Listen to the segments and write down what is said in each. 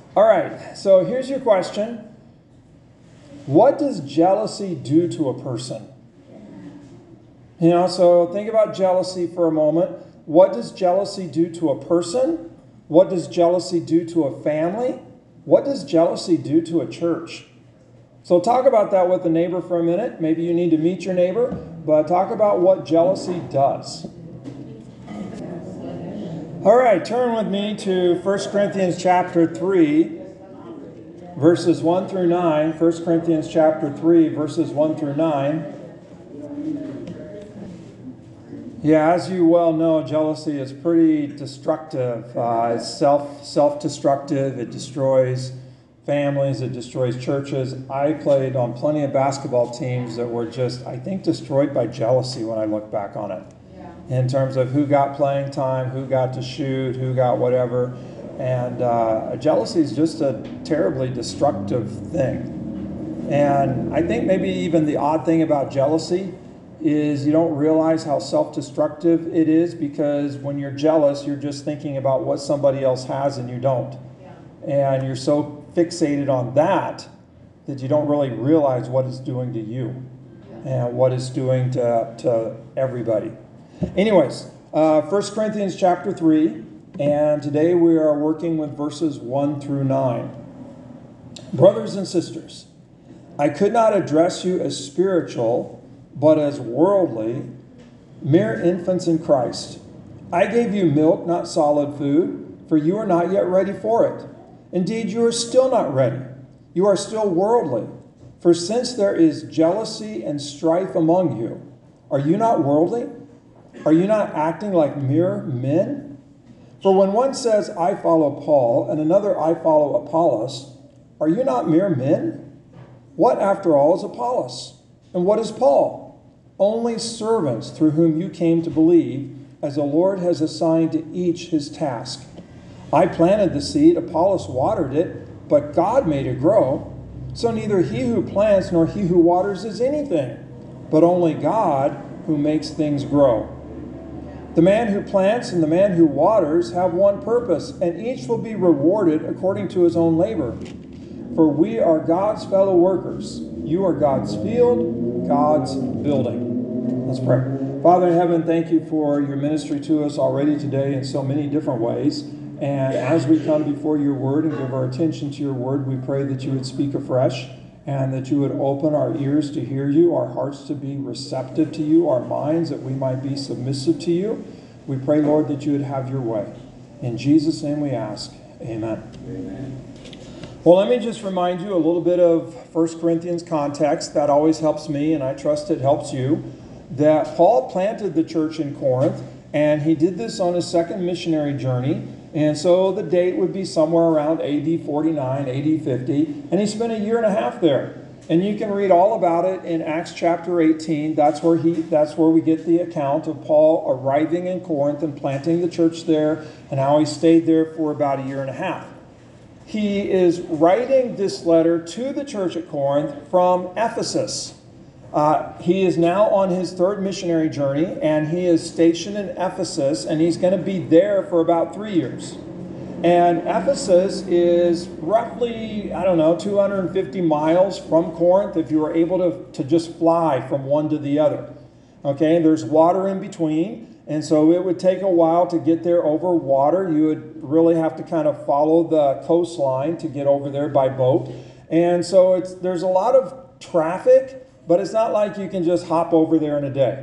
All right, so here's your question. What does jealousy do to a person? So think about jealousy for a moment. What does jealousy do to a person? What does jealousy do to a family? What does jealousy do to a church? So talk about that with a neighbor for a minute. Maybe you need to meet your neighbor, but talk about what jealousy does. All right, turn with me to 1 Corinthians chapter 3, verses 1 through 9. 1 Corinthians chapter 3, verses 1 through 9. Yeah, as you well know, jealousy is pretty destructive. It's self-destructive. It destroys families. It destroys churches. I played on plenty of basketball teams that were just, I think, destroyed by jealousy when I look back on it. In terms of who got playing time, who got to shoot, who got whatever. And jealousy is just a terribly destructive thing. And I think maybe even the odd thing about jealousy is you don't realize how self-destructive it is, because when you're jealous, you're just thinking about what somebody else has and you don't. Yeah. And you're so fixated on that you don't really realize what it's doing to you and what it's doing to everybody. Anyways, 1 Corinthians chapter 3, and today we are working with verses 1 through 9. Brothers and sisters, I could not address you as spiritual, but as worldly, mere infants in Christ. I gave you milk, not solid food, for you are not yet ready for it. Indeed, you are still not ready. You are still worldly. For since there is jealousy and strife among you, are you not worldly? Are you not acting like mere men? For when one says, I follow Paul, and another, I follow Apollos, are you not mere men? What, after all, is Apollos? And what is Paul? Only servants through whom you came to believe, as the Lord has assigned to each his task. I planted the seed, Apollos watered it, but God made it grow. So neither he who plants nor he who waters is anything, but only God who makes things grow. The man who plants and the man who waters have one purpose, and each will be rewarded according to his own labor. For we are God's fellow workers. You are God's field, God's building. Let's pray. Father in heaven, thank you for your ministry to us already today in so many different ways. And as we come before your word and give our attention to your word, we pray that you would speak afresh and that you would open our ears to hear you, our hearts to be receptive to you, our minds that we might be submissive to you. We pray, Lord, that you would have your way. In Jesus' name we ask. Amen. Amen. Well, let me just remind you a little bit of 1 Corinthians context. That always helps me, and I trust it helps you. That Paul planted the church in Corinth, and he did this on his second missionary journey. And so the date would be somewhere around AD 49, AD 50. And he spent a year and a half there. And you can read all about it in Acts chapter 18. That's where we get the account of Paul arriving in Corinth and planting the church there, and how he stayed there for about a year and a half. He is writing this letter to the church at Corinth from Ephesus. He is now on his third missionary journey, and he is stationed in Ephesus, and he's going to be there for about 3 years. And Ephesus is roughly, 250 miles from Corinth if you were able to just fly from one to the other. Okay, there's water in between. And so it would take a while to get there over water. You would really have to kind of follow the coastline to get over there by boat. And so there's a lot of traffic, but it's not like you can just hop over there in a day.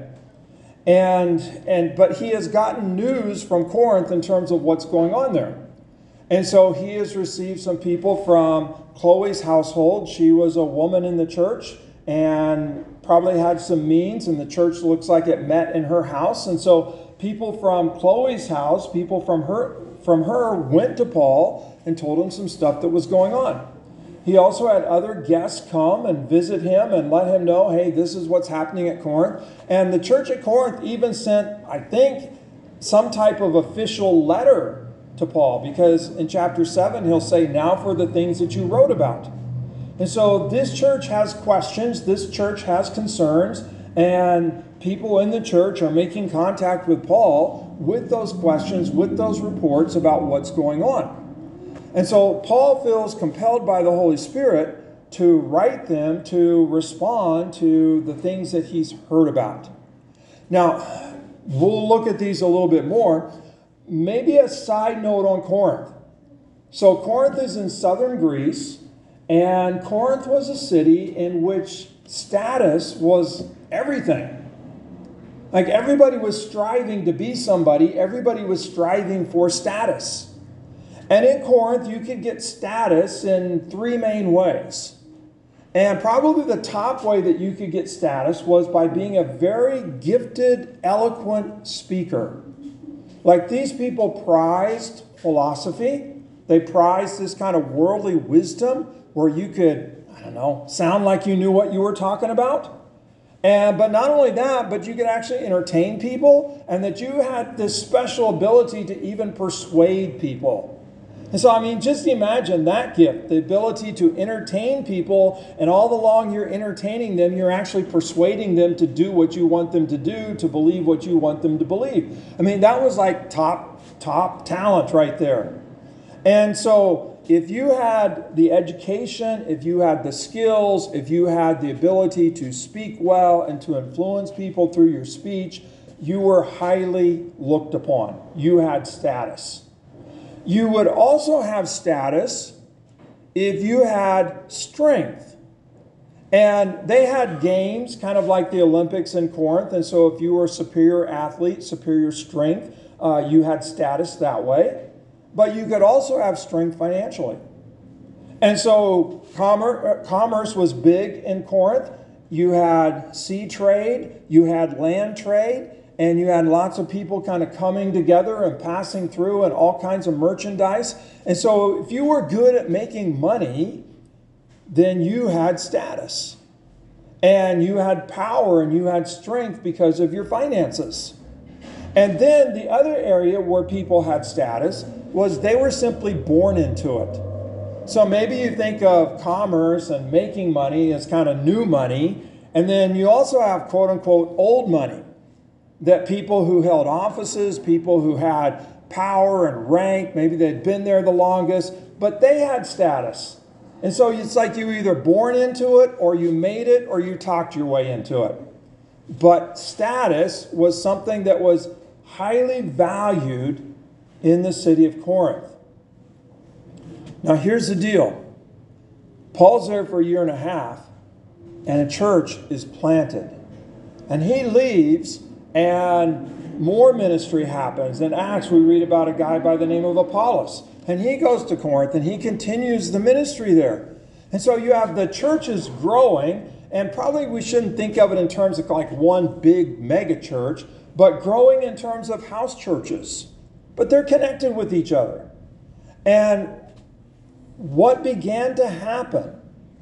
But he has gotten news from Corinth in terms of what's going on there. And so he has received some people from Chloe's household. She was a woman in the church and probably had some means, and the church looks like it met in her house. And so people from Chloe's house, people from her went to Paul and told him some stuff that was going on. He also had other guests come and visit him and let him know, hey, this is what's happening at Corinth. And the church at Corinth even sent, I think, some type of official letter to Paul, because in chapter 7 he'll say, now for the things that you wrote about. And so this church has questions, this church has concerns, and people in the church are making contact with Paul with those questions, with those reports about what's going on. And so Paul feels compelled by the Holy Spirit to write them to respond to the things that he's heard about. Now, we'll look at these a little bit more. Maybe a side note on Corinth. So Corinth is in southern Greece, and Corinth was a city in which status was everything. Like everybody was striving to be somebody. Everybody was striving for status. And in Corinth, you could get status in three main ways. And probably the top way that you could get status was by being a very gifted, eloquent speaker. Like these people prized philosophy. They prized this kind of worldly wisdom where you could, I don't know, sound like you knew what you were talking about. But not only that, but you could actually entertain people, and that you had this special ability to even persuade people. And so, I mean, just imagine that gift, the ability to entertain people, and all the long you're entertaining them, you're actually persuading them to do what you want them to do, to believe what you want them to believe. I mean, that was like top talent right there. And so if you had the education, if you had the skills, if you had the ability to speak well and to influence people through your speech, you were highly looked upon. You had status. You would also have status if you had strength. And they had games, kind of like the Olympics in Corinth. And so if you were a superior athlete, superior strength, you had status that way. But you could also have strength financially. And so commerce was big in Corinth. You had sea trade, you had land trade, and you had lots of people kind of coming together and passing through and all kinds of merchandise. And so if you were good at making money, then you had status. And you had power and you had strength because of your finances. And then the other area where people had status was they were simply born into it. So maybe you think of commerce and making money as kind of new money. And then you also have quote unquote old money. That people who held offices, people who had power and rank, maybe they'd been there the longest, but they had status. And so it's like you were either born into it, or you made it, or you talked your way into it. But status was something that was highly valued in the city of Corinth. Now here's the deal. Paul's there for a year and a half, and a church is planted. And he leaves, and more ministry happens. In Acts, we read about a guy by the name of Apollos. And he goes to Corinth, and he continues the ministry there. And so you have the churches growing, and probably we shouldn't think of it in terms of like one big mega church, but growing in terms of house churches. But they're connected with each other. And what began to happen,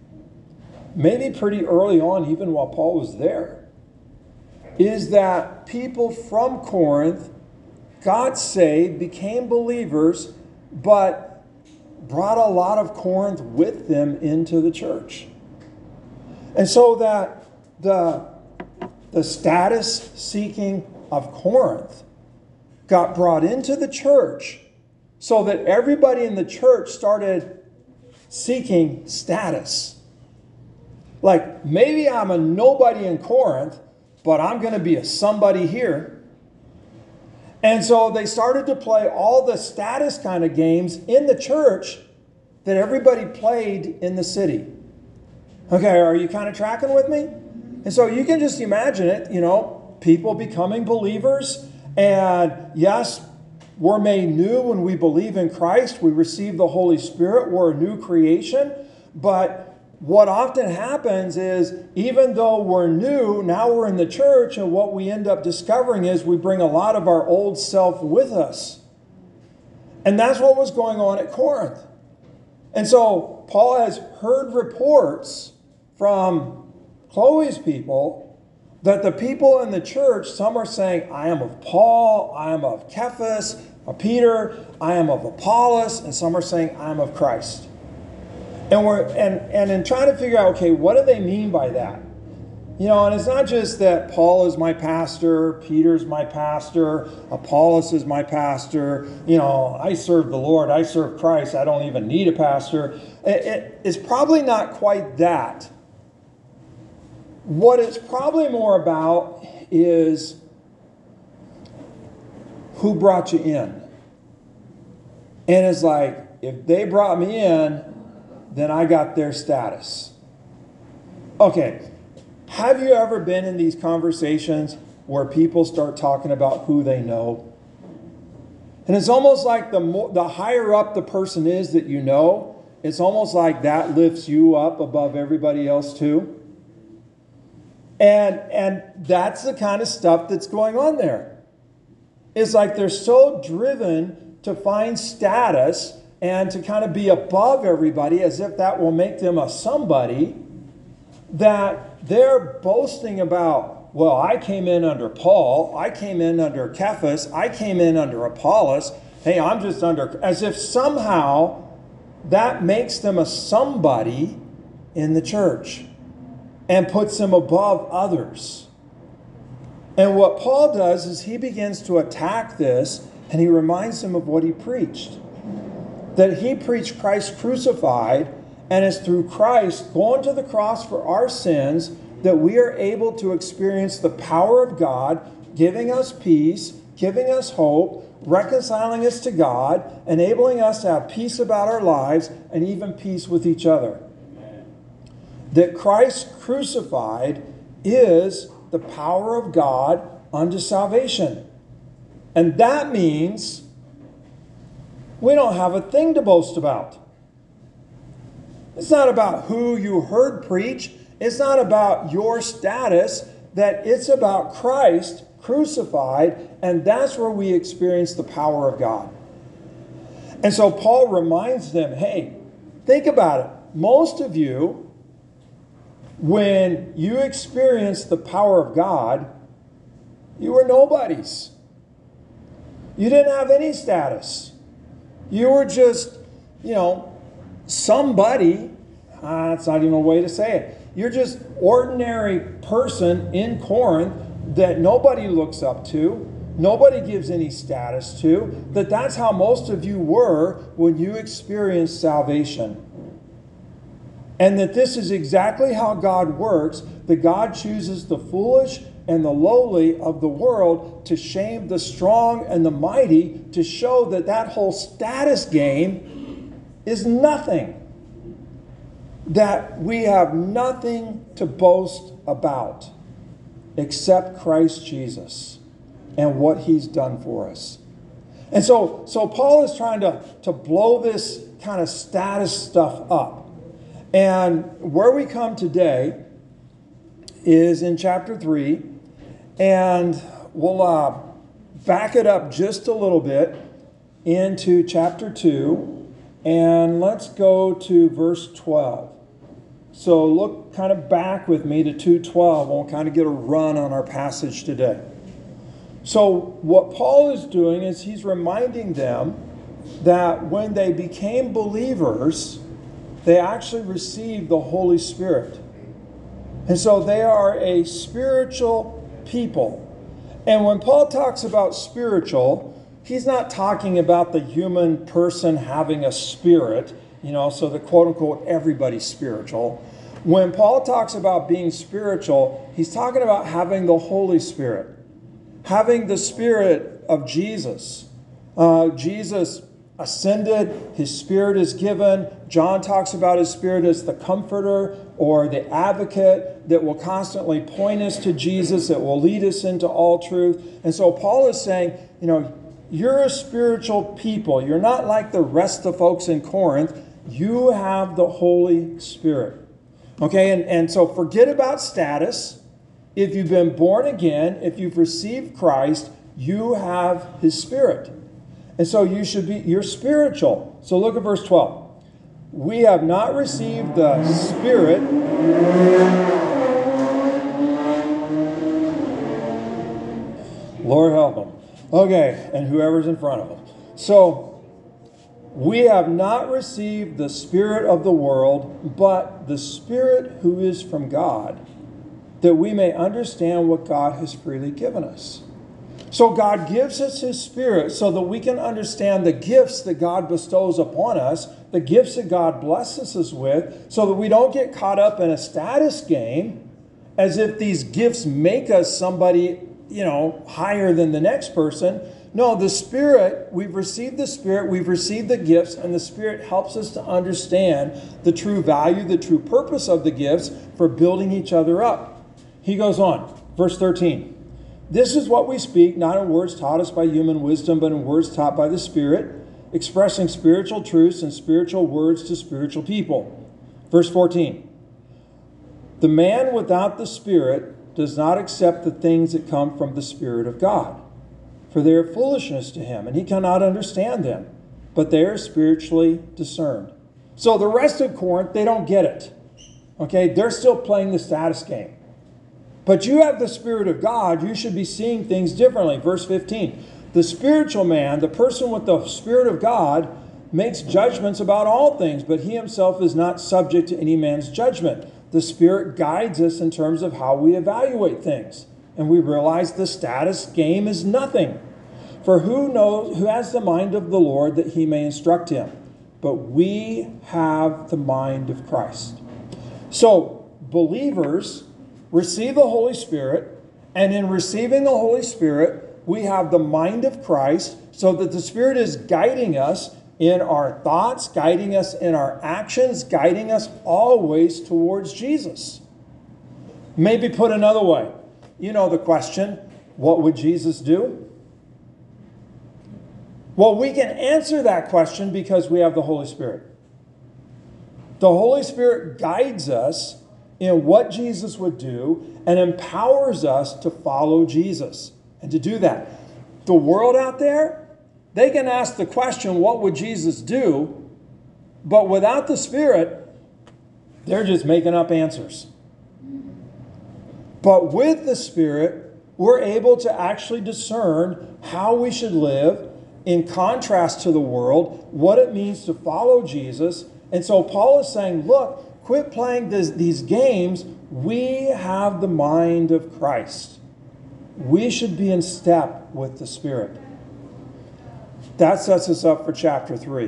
maybe pretty early on, even while Paul was there, is that people from Corinth got saved, became believers, but brought a lot of Corinth with them into the church. And so that the status seeking of Corinth got brought into the church so that everybody in the church started seeking status. Like, maybe I'm a nobody in Corinth, but I'm going to be a somebody here. And so they started to play all the status kind of games in the church that everybody played in the city. Okay, are you kind of tracking with me? And so you can just imagine it, people becoming believers. And yes, we're made new when we believe in Christ. We receive the Holy Spirit. We're a new creation. But what often happens is, even though we're new, now we're in the church, and what we end up discovering is we bring a lot of our old self with us. And that's what was going on at Corinth. And so Paul has heard reports from Chloe's people that the people in the church, some are saying, I am of Paul, I am of Cephas, or Peter, I am of Apollos, and some are saying, I am of Christ. And in trying to figure out, okay, what do they mean by that? And it's not just that Paul is my pastor, Peter's my pastor, Apollos is my pastor. I serve the Lord, I serve Christ, I don't even need a pastor. It's probably not quite that. What it's probably more about is who brought you in. And it's like, if they brought me in, then I got their status. Okay. Have you ever been in these conversations where people start talking about who they know? And it's almost like the higher up the person is that you know, it's almost like that lifts you up above everybody else too. And that's the kind of stuff that's going on there. It's like they're so driven to find status and to kind of be above everybody as if that will make them a somebody, that they're boasting about, well, I came in under Paul, I came in under Cephas, I came in under Apollos, hey, I'm just under, as if somehow that makes them a somebody in the church and puts them above others. And what Paul does is he begins to attack this, and he reminds them of what he preached. That he preached Christ crucified, and it's through Christ going to the cross for our sins that we are able to experience the power of God, giving us peace, giving us hope, reconciling us to God, enabling us to have peace about our lives, and even peace with each other. That Christ crucified is the power of God unto salvation. And that means we don't have a thing to boast about. It's not about who you heard preach. It's not about your status. That it's about Christ crucified, and that's where we experience the power of God. And so Paul reminds them, hey, think about it. Most of you, when you experienced the power of God, you were nobodies. You didn't have any status. You were just, somebody. That's not even a way to say it. You're just ordinary person in Corinth that nobody looks up to, nobody gives any status to. That's how most of you were when you experienced salvation. And that this is exactly how God works, that God chooses the foolish and the lowly of the world to shame the strong and the mighty, to show that whole status game is nothing. That we have nothing to boast about except Christ Jesus and what he's done for us. And so Paul is trying to blow this kind of status stuff up. And where we come today is in chapter 3, and we'll back it up just a little bit into chapter 2, and let's go to verse 12. So look kind of back with me to 2:12, and we'll kind of get a run on our passage today. So what Paul is doing is he's reminding them that when they became believers, they actually received the Holy Spirit. And so they are a spiritual people. And when Paul talks about spiritual, he's not talking about the human person having a spirit, so the quote unquote everybody's spiritual. When Paul talks about being spiritual, he's talking about having the Holy Spirit, having the Spirit of Jesus. Jesus ascended, his Spirit is given. John talks about his Spirit as the comforter or the advocate that will constantly point us to Jesus, that will lead us into all truth. And so Paul is saying, you're a spiritual people. You're not like the rest of the folks in Corinth. You have the Holy Spirit. Okay, and so forget about status. If you've been born again, if you've received Christ, you have his Spirit. And so you're spiritual. So look at verse 12. We have not received the Spirit. Lord help them. Okay, and whoever's in front of them. So, we have not received the spirit of the world, but the Spirit who is from God, that we may understand what God has freely given us. So God gives us His Spirit so that we can understand the gifts that God bestows upon us, the gifts that God blesses us with, so that we don't get caught up in a status game as if these gifts make us somebody, higher than the next person. No, the Spirit, we've received the Spirit, we've received the gifts, and the Spirit helps us to understand the true value, the true purpose of the gifts for building each other up. He goes on, verse 13. This is what we speak, not in words taught us by human wisdom, but in words taught by the Spirit, expressing spiritual truths and spiritual words to spiritual people. Verse 14. The man without the Spirit does not accept the things that come from the Spirit of God, for they are foolishness to him, and he cannot understand them, but they are spiritually discerned. So the rest of Corinth, they don't get it. Okay, they're still playing the status game. But you have the Spirit of God, you should be seeing things differently. Verse 15, the spiritual man, the person with the Spirit of God, makes judgments about all things, but he himself is not subject to any man's judgment. The Spirit guides us in terms of how we evaluate things. And we realize the status game is nothing. For who has the mind of the Lord that he may instruct him? But we have the mind of Christ. So, believers receive the Holy Spirit, and in receiving the Holy Spirit, we have the mind of Christ, so that the Spirit is guiding us in our thoughts, guiding us in our actions, guiding us always towards Jesus. Maybe put another way, you know the question, what would Jesus do? Well, we can answer that question because we have the Holy Spirit. The Holy Spirit guides us in what Jesus would do and empowers us to follow Jesus and to do that. The world out there, they can ask the question, what would Jesus do? But without the Spirit, they're just making up answers. But with the Spirit, we're able to actually discern how we should live in contrast to the world, what it means to follow Jesus. And so Paul is saying, look, quit playing these games. We have the mind of Christ. We should be in step with the Spirit. That sets us up for chapter 3.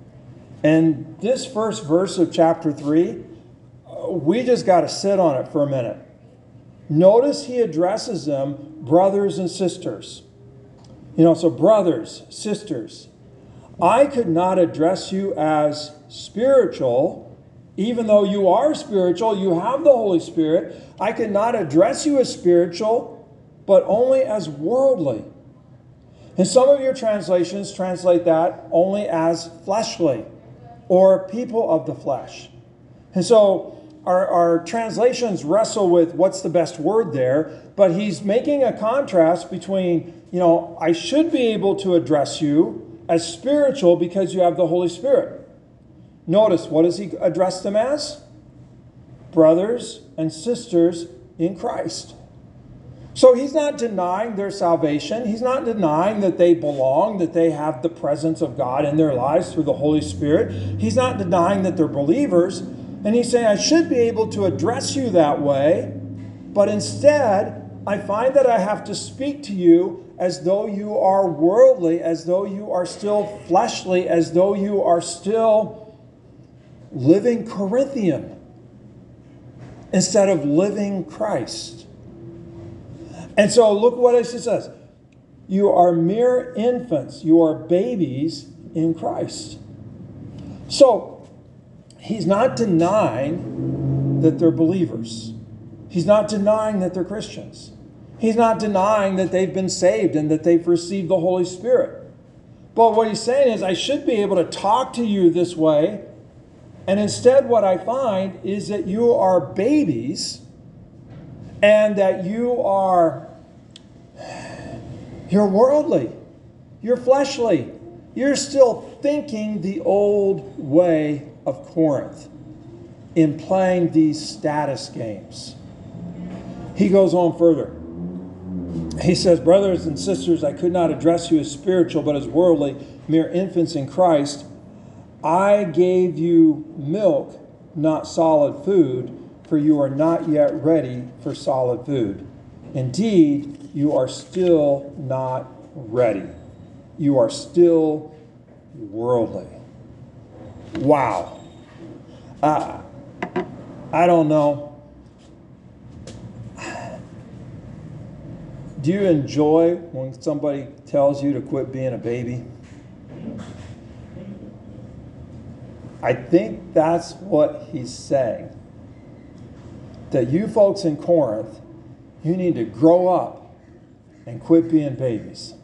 And this first verse of chapter 3, we just got to sit on it for a minute. Notice he addresses them brothers and sisters. So brothers, sisters, I could not address you as spiritual. Even though you are spiritual, you have the Holy Spirit, I could not address you as spiritual, but only as worldly. And some of your translations translate that only as fleshly, or people of the flesh. And so our translations wrestle with what's the best word there, but he's making a contrast between, I should be able to address you as spiritual because you have the Holy Spirit. Notice, what does he address them as? Brothers and sisters in Christ. So he's not denying their salvation. He's not denying that they belong, that they have the presence of God in their lives through the Holy Spirit. He's not denying that they're believers. And he's saying, I should be able to address you that way, but instead, I find that I have to speak to you as though you are worldly, as though you are still fleshly, as though you are still living Corinthian instead of living Christ. And so look what it says. You are mere infants. You are babies in Christ. So he's not denying that they're believers. He's not denying that they're Christians. He's not denying that they've been saved and that they've received the Holy Spirit. But what he's saying is, I should be able to talk to you this way. And instead what I find is that you are babies and that you're worldly, you're fleshly, you're still thinking the old way of Corinth in playing these status games. He goes on further. He says, brothers and sisters, I could not address you as spiritual, but as worldly, mere infants in Christ. I gave you milk, not solid food, for you are not yet ready for solid food. Indeed, you are still not ready. You are still worldly. Wow. I don't know. Do you enjoy when somebody tells you to quit being a baby? I think that's what he's saying. That you folks in Corinth, you need to grow up and quit being babies.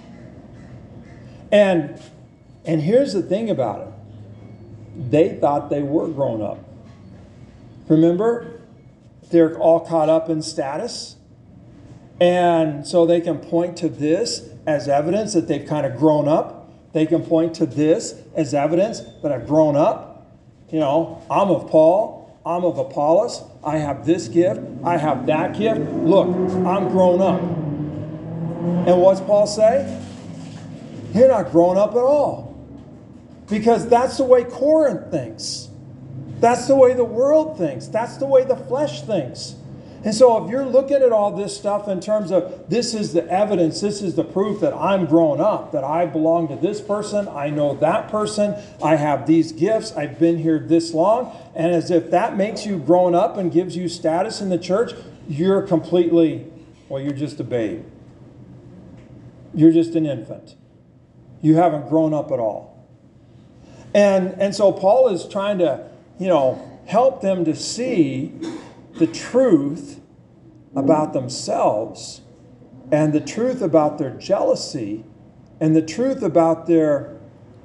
And here's the thing about it. They thought they were grown up. Remember? They're all caught up in status. And so they can point to this as evidence that they've kind of grown up. They can point to this as evidence that I've grown up. You know, I'm of Paul. I'm of Apollos. I have this gift. I have that gift. Look, I'm grown up. And what's Paul say? You're not grown up at all. Because that's the way Corinth thinks. That's the way the world thinks. That's the way the flesh thinks. And so if you're looking at all this stuff in terms of this is the evidence, this is the proof that I'm grown up, that I belong to this person, I know that person, I have these gifts, I've been here this long, and as if that makes you grown up and gives you status in the church, you're completely, well, you're just a babe. You're just an infant. You haven't grown up at all. And so Paul is trying to, help them to see the truth about themselves and the truth about their jealousy and the truth about their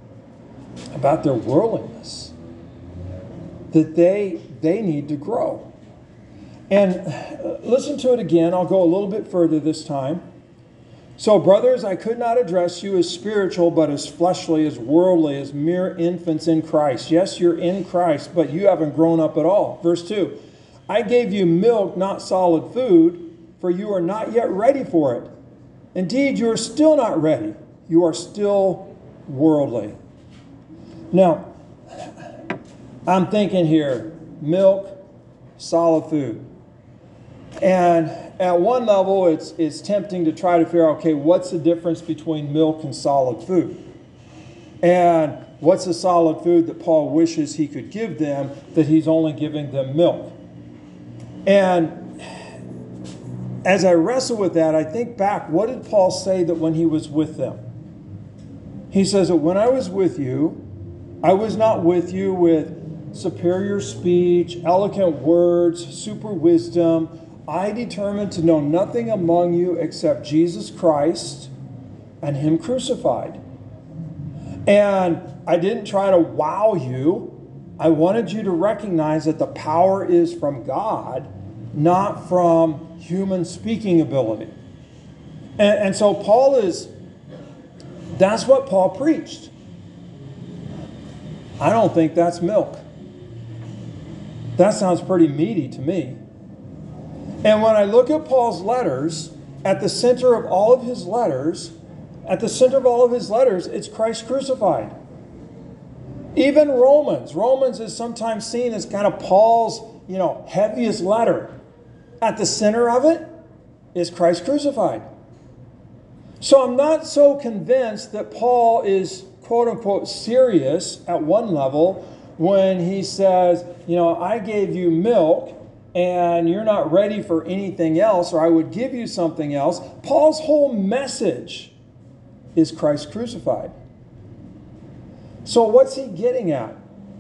worldliness, that they need to grow. And listen to it again. I'll go a little bit further this time. So, brothers, I could not address you as spiritual, but as fleshly, as worldly, as mere infants in Christ. Yes, you're in Christ, but you haven't grown up at all. Verse 2, I gave you milk, not solid food, for you are not yet ready for it. Indeed, you are still not ready. You are still worldly. Now, I'm thinking here, milk, solid food. And at one level, it's tempting to try to figure out, okay, what's the difference between milk and solid food? And what's the solid food that Paul wishes he could give them that he's only giving them milk? And as I wrestle with that, I think back, what did Paul say that when he was with them? He says that when I was with you, I was not with you with superior speech, eloquent words, super wisdom. I determined to know nothing among you except Jesus Christ and Him crucified. And I didn't try to wow you. I wanted you to recognize that the power is from God, not from human speaking ability. And so that's what Paul preached. I don't think that's milk. That sounds pretty meaty to me. And when I look at Paul's letters, at the center of all of his letters, it's Christ crucified. Even Romans is sometimes seen as kind of Paul's, heaviest letter. At the center of it is Christ crucified. So I'm not so convinced that Paul is, quote unquote, serious at one level when he says, I gave you milk and you're not ready for anything else, or I would give you something else. Paul's whole message is Christ crucified. So what's he getting at?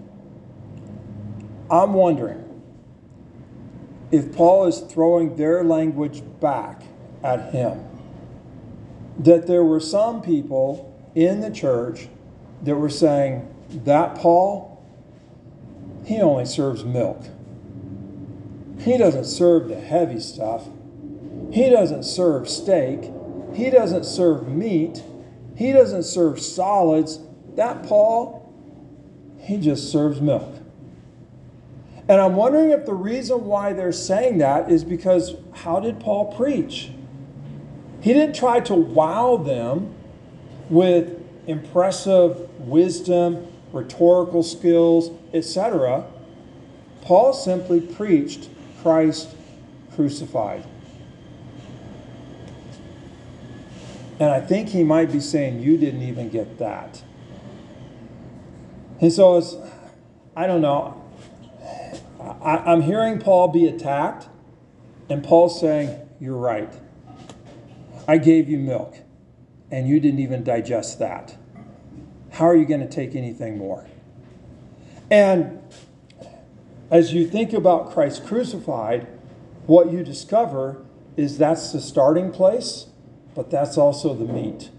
I'm wondering if Paul is throwing their language back at him. That there were some people in the church that were saying, that Paul, he only serves milk. He doesn't serve the heavy stuff. He doesn't serve steak. He doesn't serve meat. He doesn't serve solids. That Paul, he just serves milk. And I'm wondering if the reason why they're saying that is because how did Paul preach? He didn't try to wow them with impressive wisdom, rhetorical skills, etc. Paul simply preached Christ crucified. And I think he might be saying, you didn't even get that. And so I don't know. I'm hearing Paul be attacked, and Paul's saying, you're right. I gave you milk, and you didn't even digest that. How are you going to take anything more? And as you think about Christ crucified, what you discover is that's the starting place, but that's also the meat.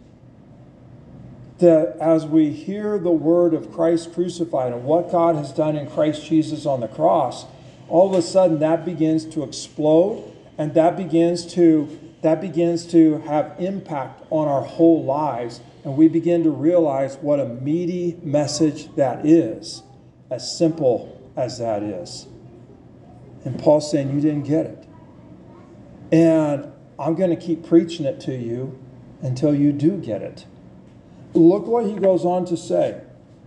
That as we hear the word of Christ crucified and what God has done in Christ Jesus on the cross, all of a sudden that begins to explode, and that begins to have impact on our whole lives, and we begin to realize what a meaty message that is, as simple as that is. And Paul's saying, you didn't get it. And I'm going to keep preaching it to you until you do get it. Look what he goes on to say.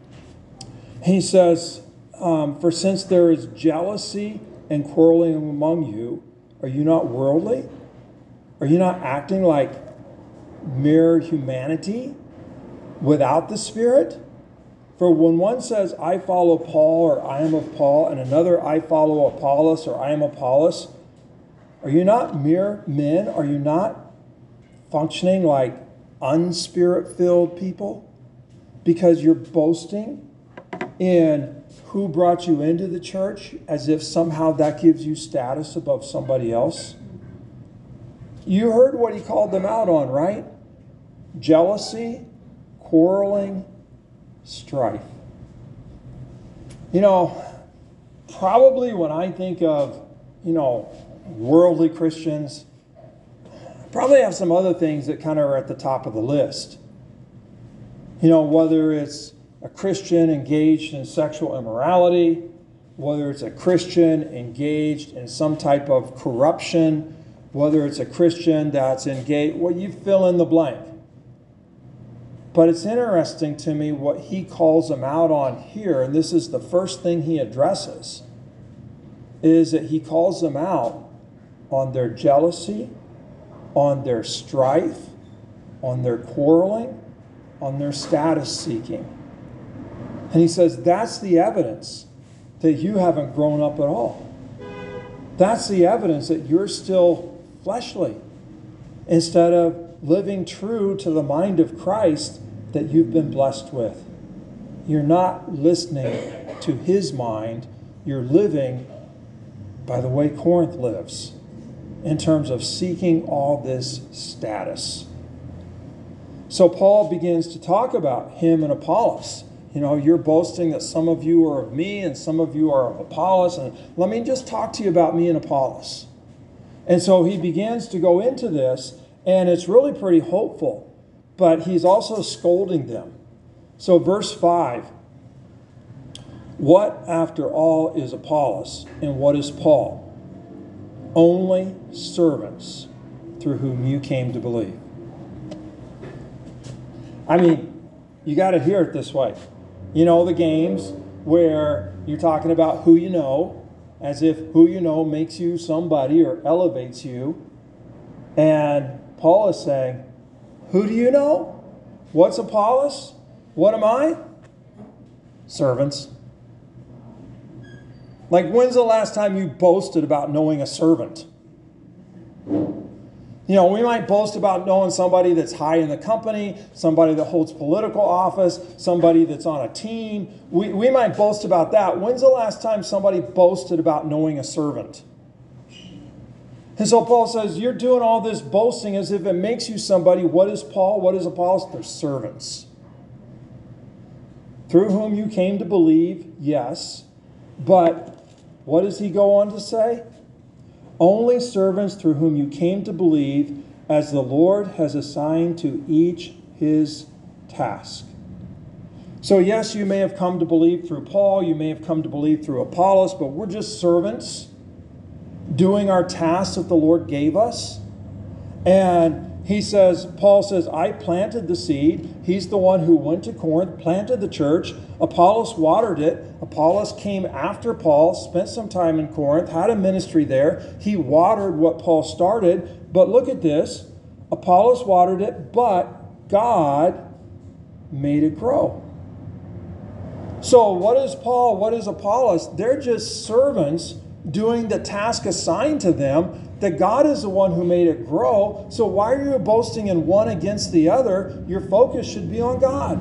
He says, for since there is jealousy and quarreling among you, are you not worldly? Are you not acting like mere humanity without the Spirit? For when one says, I follow Paul, or I am of Paul, and another, I follow Apollos, or I am Apollos, are you not mere men? Are you not functioning like unspirit-filled people? Because you're boasting in who brought you into the church, as if somehow that gives you status above somebody else. You heard what he called them out on, right? Jealousy, quarreling, strife. You know, probably when I think of, worldly Christians, I probably have some other things that kind of are at the top of the list. Whether it's a Christian engaged in sexual immorality, whether it's a Christian engaged in some type of corruption, whether it's a Christian that's engaged, well, you fill in the blank. But it's interesting to me what he calls them out on here, and this is the first thing he addresses, is that he calls them out on their jealousy, on their strife, on their quarreling, on their status seeking. And he says that's the evidence that you haven't grown up at all. That's the evidence that you're still fleshly instead of living true to the mind of Christ that you've been blessed with. You're not listening to his mind. You're living by the way Corinth lives in terms of seeking all this status. So Paul begins to talk about him and Apollos. You're boasting that some of you are of me and some of you are of Apollos. And let me just talk to you about me and Apollos. And so he begins to go into this, and it's really pretty hopeful. But he's also scolding them. So verse 5. What, after all, is Apollos, and what is Paul? Only servants through whom you came to believe. I mean, you got to hear it this way. The games where you're talking about who you know, as if who you know makes you somebody or elevates you. And Paul is saying, who do you know? What's Apollos? What am I? Servants. Like, when's the last time you boasted about knowing a servant? We might boast about knowing somebody that's high in the company, somebody that holds political office, somebody that's on a team. We might boast about that. When's the last time somebody boasted about knowing a servant? And so Paul says, you're doing all this boasting as if it makes you somebody. What is Paul? What is Apollos? They're servants. Through whom you came to believe, yes. But what does he go on to say? Only servants through whom you came to believe, as the Lord has assigned to each his task. So yes, you may have come to believe through Paul, you may have come to believe through Apollos, but we're just servants doing our tasks that the Lord gave us. And Paul says, I planted the seed. He's the one who went to Corinth, planted the church. Apollos watered it. Apollos came after Paul, spent some time in Corinth, had a ministry there. He watered what Paul started. But look at this. Apollos watered it, but God made it grow. So what is Paul? What is Apollos? They're just servants doing the task assigned to them. That God is the one who made it grow. So why are you boasting in one against the other? Your focus should be on God.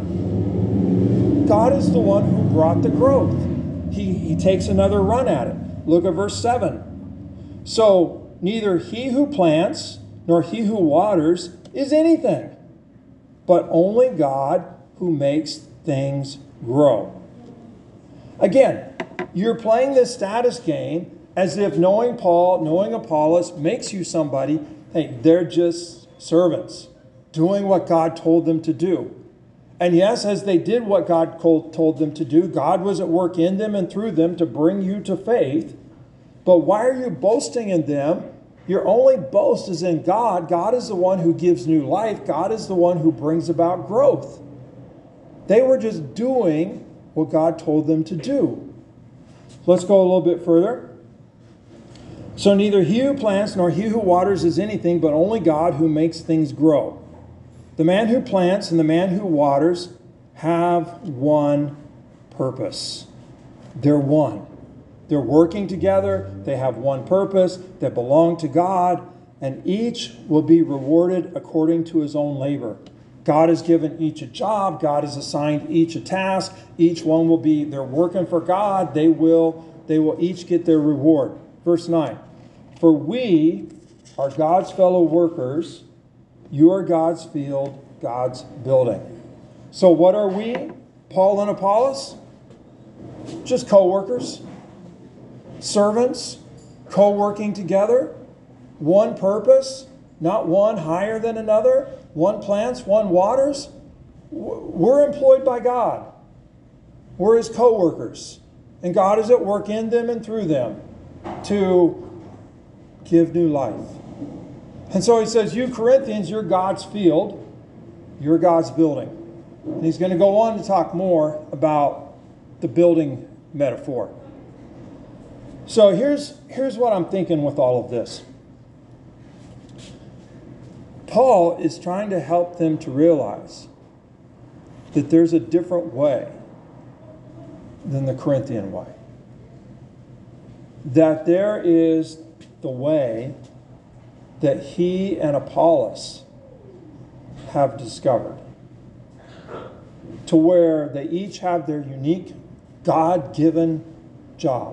God is the one who brought the growth. He takes another run at it. Look at verse 7. So neither he who plants nor he who waters is anything, but only God who makes things grow. Again, you're playing this status game as if knowing Paul, knowing Apollos makes you somebody. Hey, they're just servants doing what God told them to do. And yes, as they did what God told them to do, God was at work in them and through them to bring you to faith. But why are you boasting in them? Your only boast is in God. God is the one who gives new life. God is the one who brings about growth. They were just doing what God told them to do. Let's go a little bit further. So neither he who plants nor he who waters is anything, but only God who makes things grow. The man who plants and the man who waters have one purpose. They're one. They're working together. They have one purpose. They belong to God, and each will be rewarded according to his own labor. God has given each a job. God has assigned each a task. Each one will be, they're working for God. They will each get their reward. Verse 9. For we are God's fellow workers. You are God's field, God's building. So what are we, Paul and Apollos? Just co-workers, servants, co-working together, one purpose, not one higher than another. One plants, one waters. We're employed by God. We're his co-workers. And God is at work in them and through them to give new life. And so he says, you Corinthians, you're God's field. You're God's building. And he's going to go on to talk more about the building metaphor. So here's what I'm thinking with all of this. Paul is trying to help them to realize that there's a different way than the Corinthian way. That there is the way that he and Apollos have discovered, to where they each have their unique God-given job,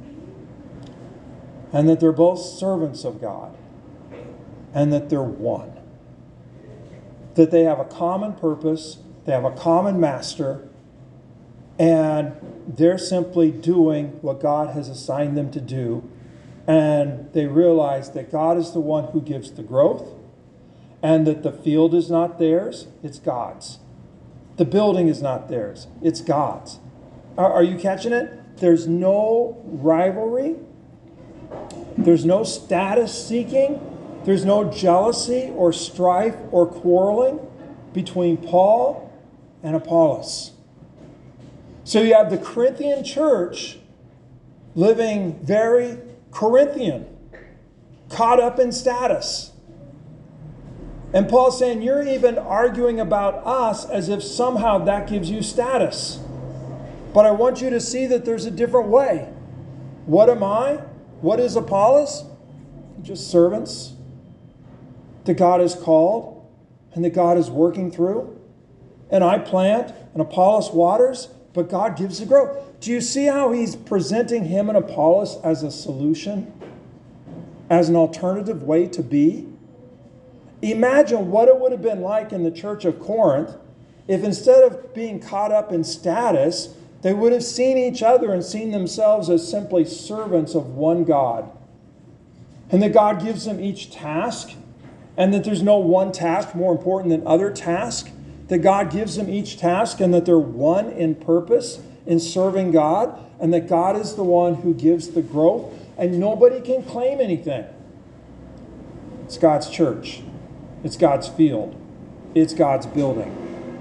and that they're both servants of God, and that they're one. That they have a common purpose, they have a common master, and they're simply doing what God has assigned them to do. And they realize that God is the one who gives the growth, and that the field is not theirs, it's God's. The building is not theirs, it's God's. Are you catching it? There's no rivalry. There's no status seeking. There's no jealousy or strife or quarreling between Paul and Apollos. So you have the Corinthian church living very Corinthian, caught up in status. And Paul's saying, you're even arguing about us as if somehow that gives you status. But I want you to see that there's a different way. What am I? What is Apollos? Just servants that God has called and that God is working through. And I plant and Apollos waters, but God gives the growth. Do you see how he's presenting him and Apollos as a solution? As an alternative way to be? Imagine what it would have been like in the church of Corinth if instead of being caught up in status, they would have seen each other and seen themselves as simply servants of one God. And that God gives them each task, and that there's no one task more important than other tasks. That God gives them each task, and that they're one in purpose in serving God, and that God is the one who gives the growth, and nobody can claim anything. It's God's church. It's God's field. It's God's building.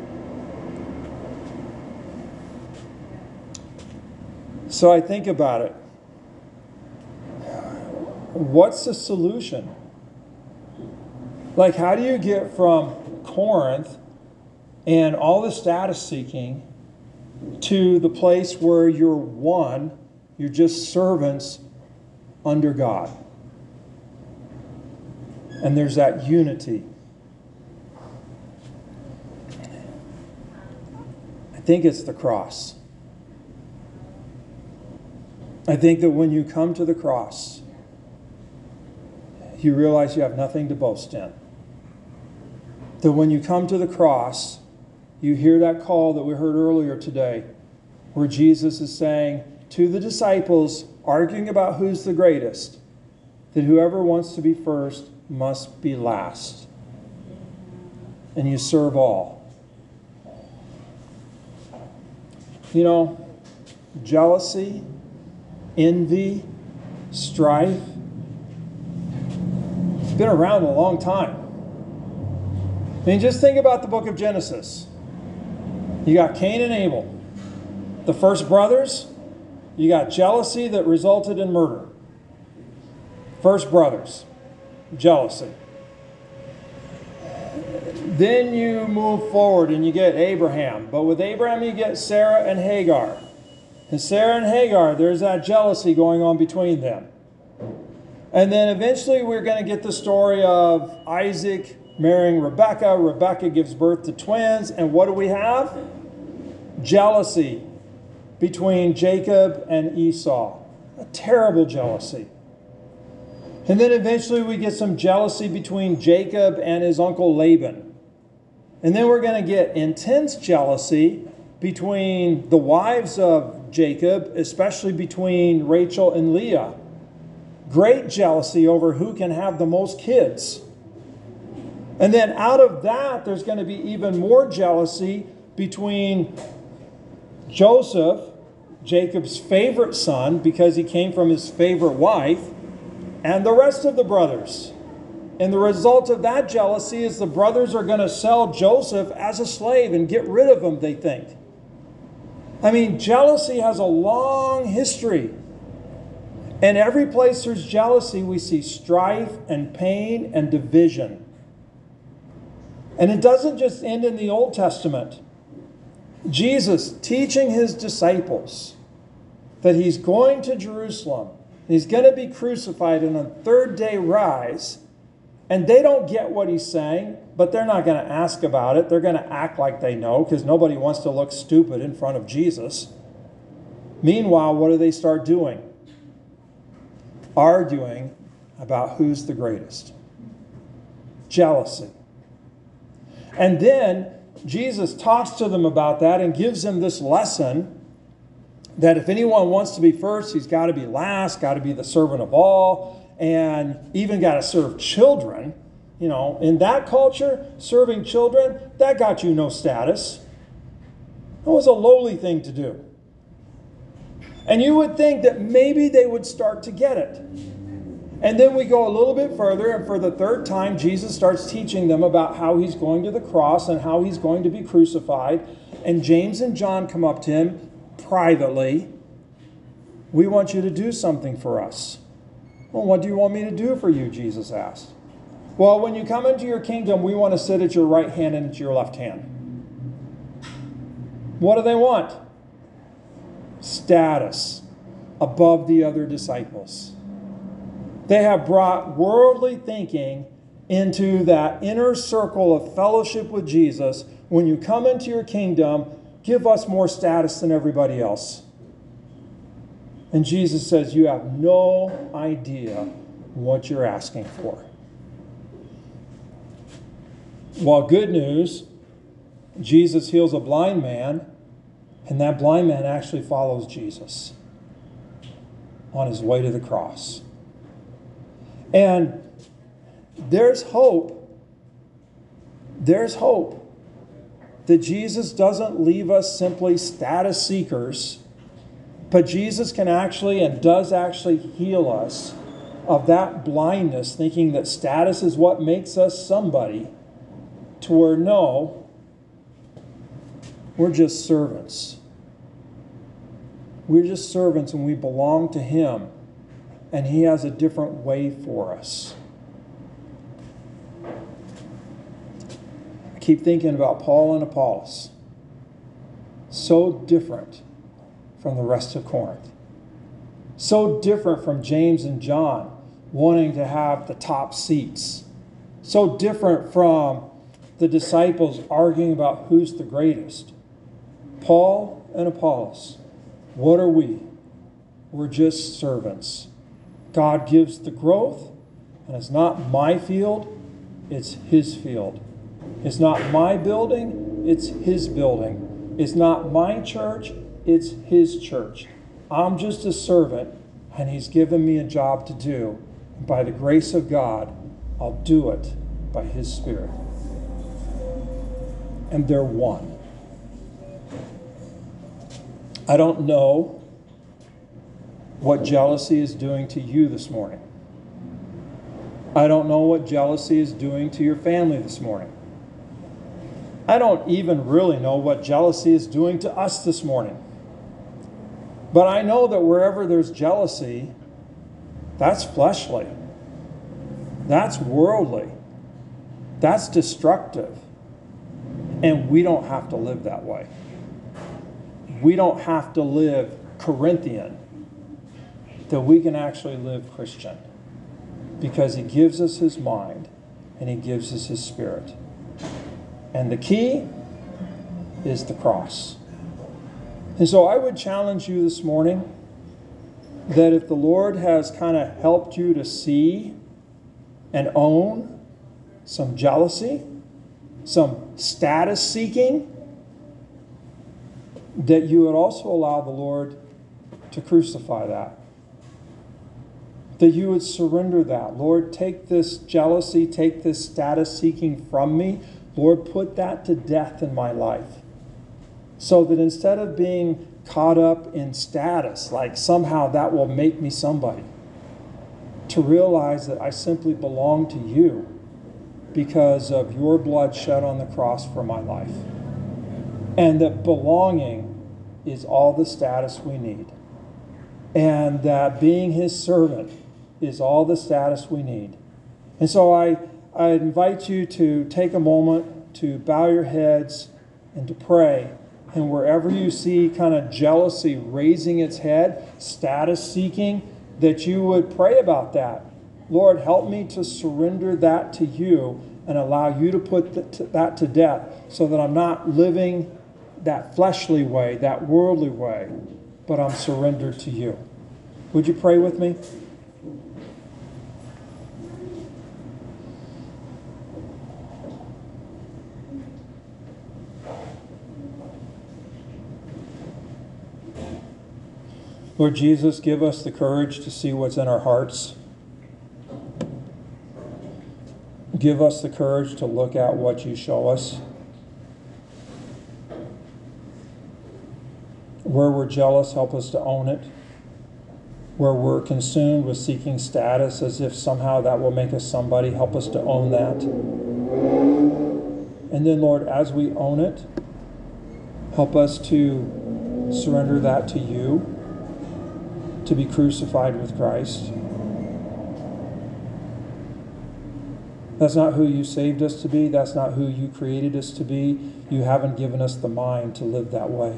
So I think about it. What's the solution? Like, how do you get from Corinth and all the status seeking to the place where you're one, you're just servants under God? And there's that unity. I think it's the cross. I think that when you come to the cross, you realize you have nothing to boast in. That when you come to the cross, you hear that call that we heard earlier today, where Jesus is saying to the disciples, arguing about who's the greatest, that whoever wants to be first must be last. And you serve all. You know, jealousy, envy, strife, it's been around a long time. I mean, just think about the book of Genesis. You got Cain and Abel, the first brothers. You got jealousy that resulted in murder. First brothers, jealousy. Then you move forward and you get Abraham. But with Abraham, you get Sarah and Hagar. And Sarah and Hagar, there's that jealousy going on between them. And then eventually we're going to get the story of Isaac marrying Rebekah. Rebekah gives birth to twins. And what do we have? Jealousy between Jacob and Esau. A terrible jealousy. And then eventually we get some jealousy between Jacob and his uncle Laban. And then we're going to get intense jealousy between the wives of Jacob, especially between Rachel and Leah. Great jealousy over who can have the most kids. And then out of that, there's going to be even more jealousy between Joseph, Jacob's favorite son, because he came from his favorite wife, and the rest of the brothers. And the result of that jealousy is the brothers are going to sell Joseph as a slave and get rid of him, they think. I mean, jealousy has a long history. And every place there's jealousy, we see strife and pain and division. And it doesn't just end in the Old Testament. Jesus teaching his disciples that he's going to Jerusalem, he's going to be crucified and on the third day rise, and they don't get what he's saying, but they're not going to ask about it. They're going to act like they know, because nobody wants to look stupid in front of Jesus. Meanwhile, what do they start doing? Arguing about who's the greatest. Jealousy. And then Jesus talks to them about that and gives them this lesson that if anyone wants to be first, he's got to be last, got to be the servant of all, and even got to serve children. You know, in that culture, serving children, that got you no status. It was a lowly thing to do. And you would think that maybe they would start to get it. And then we go a little bit further, and for the third time, Jesus starts teaching them about how he's going to the cross and how he's going to be crucified. And James and John come up to him privately. We want you to do something for us. Well, what do you want me to do for you? Jesus asked. Well, when you come into your kingdom, we want to sit at your right hand and at your left hand. What do they want? Status above the other disciples. They have brought worldly thinking into that inner circle of fellowship with Jesus. When you come into your kingdom, give us more status than everybody else. And Jesus says, you have no idea what you're asking for. Well, good news, Jesus heals a blind man, and that blind man actually follows Jesus on his way to the cross. And there's hope. There's hope that Jesus doesn't leave us simply status seekers, but Jesus can actually and does actually heal us of that blindness, thinking that status is what makes us somebody, to where no, we're just servants. We're just servants and we belong to Him, and He has a different way for us. I keep thinking about Paul and Apollos. So different from the rest of Corinth. So different from James and John wanting to have the top seats. So different from the disciples arguing about who's the greatest. Paul and Apollos, what are we? We're just servants. God gives the growth, and it's not my field, it's His field. It's not my building, it's His building. It's not my church, it's His church. I'm just a servant, and He's given me a job to do. And by the grace of God, I'll do it by His Spirit. And they're one. I don't know what jealousy is doing to you this morning. I don't know what jealousy is doing to your family this morning. I don't even really know what jealousy is doing to us this morning. But I know that wherever there's jealousy, that's fleshly. That's worldly. That's destructive. And we don't have to live that way. We don't have to live Corinthian. That we can actually live Christian. Because He gives us His mind and He gives us His Spirit. And the key is the cross. And so I would challenge you this morning that if the Lord has kind of helped you to see and own some jealousy, some status seeking, that you would also allow the Lord to crucify that. That you would surrender that. Lord, take this jealousy, take this status seeking from me. Lord, put that to death in my life. So that instead of being caught up in status, like somehow that will make me somebody, to realize that I simply belong to you because of your blood shed on the cross for my life. And that belonging is all the status we need. And that being His servant is all the status we need. And so I invite you to take a moment to bow your heads and to pray. And wherever you see kind of jealousy raising its head, status seeking, that you would pray about that. Lord, help me to surrender that to you and allow you to put that to death so that I'm not living that fleshly way, that worldly way, but I'm surrendered to you. Would you pray with me? Lord Jesus, give us the courage to see what's in our hearts. Give us the courage to look at what you show us. Where we're jealous, help us to own it. Where we're consumed with seeking status as if somehow that will make us somebody, help us to own that. And then, Lord, as we own it, help us to surrender that to you, to be crucified with Christ. That's not who you saved us to be. That's not who you created us to be. You haven't given us the mind to live that way.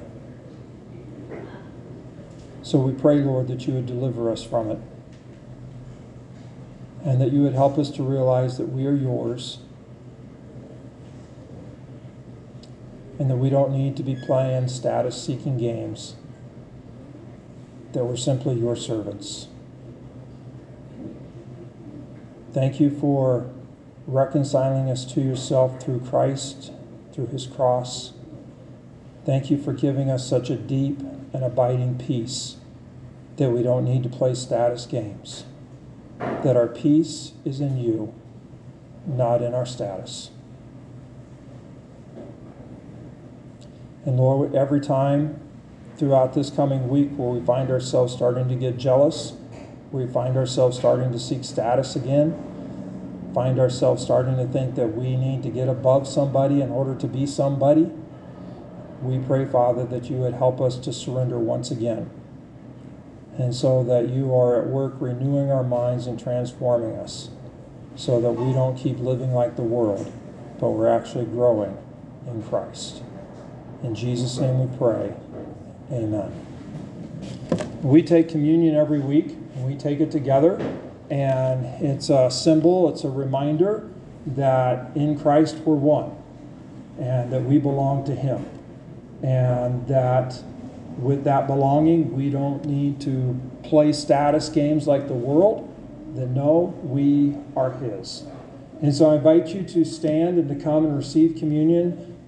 So we pray, Lord, that you would deliver us from it. And that you would help us to realize that we are yours. And that we don't need to be playing status-seeking games. That we're simply your servants. Thank you for reconciling us to yourself through Christ, through His cross. Thank you for giving us such a deep and abiding peace that we don't need to play status games. That our peace is in you, not in our status. And Lord, every time throughout this coming week where we find ourselves starting to get jealous, We find ourselves starting to seek status again, find ourselves starting to think that we need to get above somebody in order to be somebody. We pray, Father, that you would help us to surrender once again, and so that you are at work renewing our minds and transforming us, so that we don't keep living like the world, but we're actually growing in Christ. In Jesus' name we pray. Amen. We take communion every week, and we take it together, and it's a symbol, it's a reminder that in Christ we're one, and that we belong to him, and that with that belonging, we don't need to play status games like the world. That no, we are his. And so I invite you to stand and to come and receive communion.